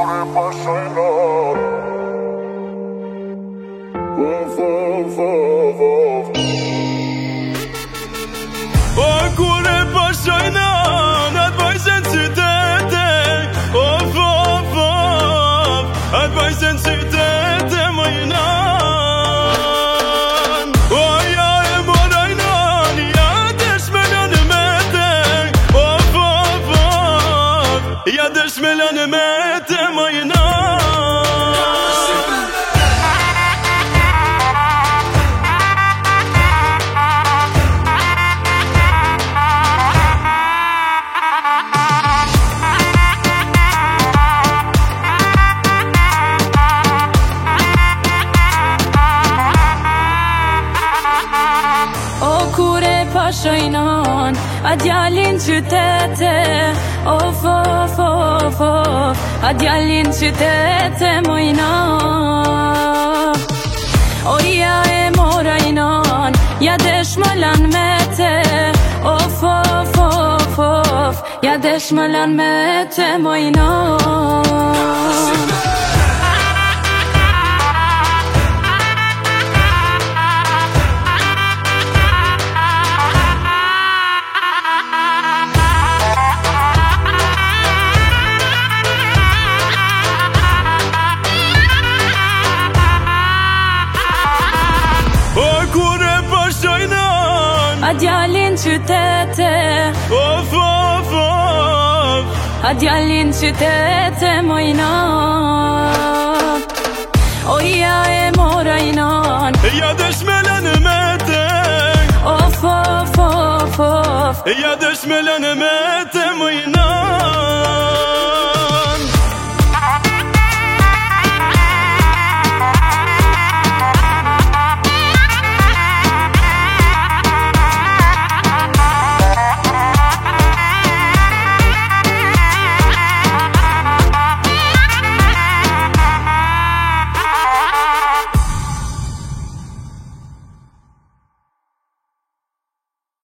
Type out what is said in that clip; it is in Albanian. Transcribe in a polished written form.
Kure po shojnon, atë vajzën qytete, of, of, of, atë vajzën qytete më jnan. O ja e morajnon, ja dëshmelon me te, of, of, of, ja dëshmelon me te më jnan. Shojnon, a djallin qytete, of, of, of, of, a djallin qytete mojnon. O ja e morajnon, ja deshmëlan me te, of, of, of, of, ja deshmëlan me te mojnon. A djallin qytete, of, of, of, a djallin qytete mojnon. O ja e morajnon, ja dëshmelon me te, of, of, of, of, ja dëshmelon me te më jnan.